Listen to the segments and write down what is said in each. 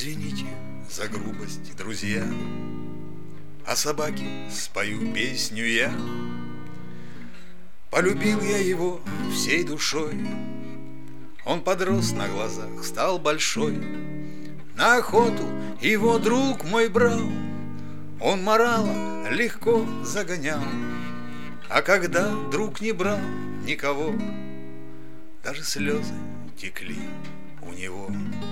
Извините за грубость, друзья, о собаке спою песню я. Полюбил я его всей душой, он подрос на глазах, стал большой. На охоту его друг мой брал, он морала легко загонял. А когда друг не брал никого, даже слезы текли у него.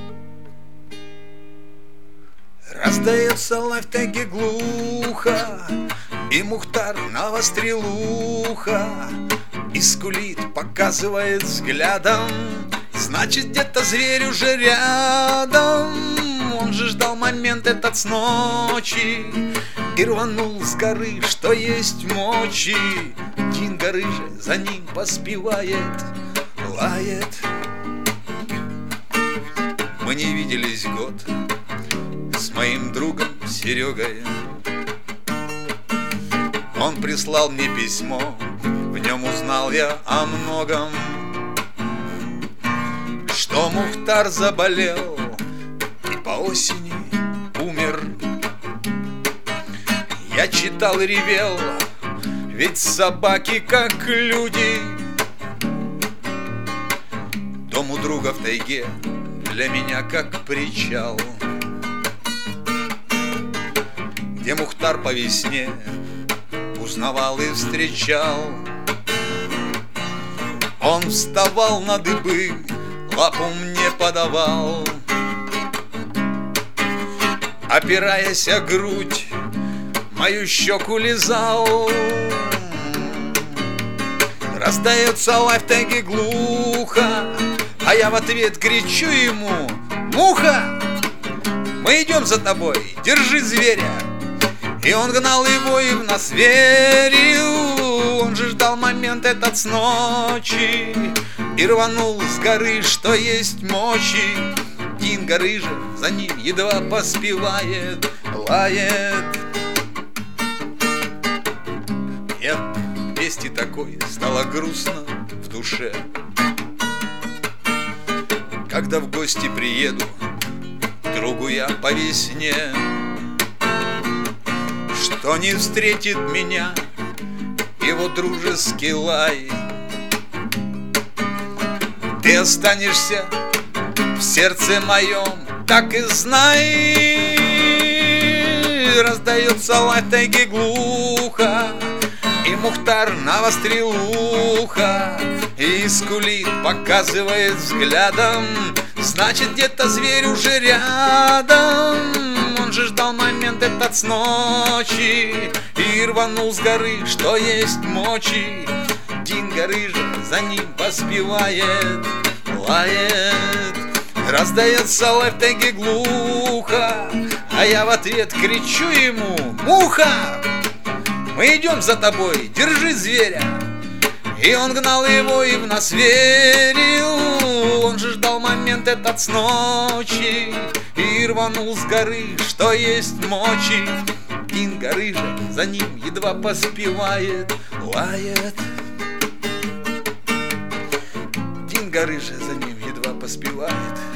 Раздается лайфтеги глухо, и Мухтар навострил ухо и скулит, показывает взглядом. Значит, где-то зверь уже рядом. Он же ждал момент этот с ночи и рванул с горы, что есть мочи. Динго рыжий за ним поспевает, лает. Мы не виделись год с моим другом Серегой. Он прислал мне письмо, в нем узнал я о многом. Что Мухтар заболел и по осени умер. Я читал и ревел, ведь собаки как люди. Дом у друга в тайге для меня как причал, где Мухтар по весне узнавал и встречал. Он вставал на дыбы, лапу мне подавал, опираясь о грудь, мою щеку лизал. Раздается лайфтеги глухо, а я в ответ кричу ему: «Муха, мы идем за тобой, держи зверя!» И он гнал его и в нас верил. Он же ждал момент этот с ночи и рванул с горы, что есть мочи. Динго рыжий за ним едва поспевает, лает. И от вести такой стало грустно в душе, когда в гости приеду к другу я по весне, что не встретит меня его дружеский лай. Ты останешься в сердце моем, так и знай. Раздается лайфтеги глухо, и Мухтар навострил ухо и скулит, показывает взглядом. Значит, где-то зверь уже рядом. Он же ждал момент этот с ночи и рванул с горы, что есть мочи. Динго рыжий за ним поспевает, лает. Раздается лайфтеги глухо, а я в ответ кричу ему: «Муха, мы идем за тобой, держи зверя!» И он гнал его и в нас верил. Он же ждал момент этот с ночи и рванул с горы, что есть мочи. Динго рыжий за ним едва поспевает, лает. Динго рыжий за ним едва поспевает.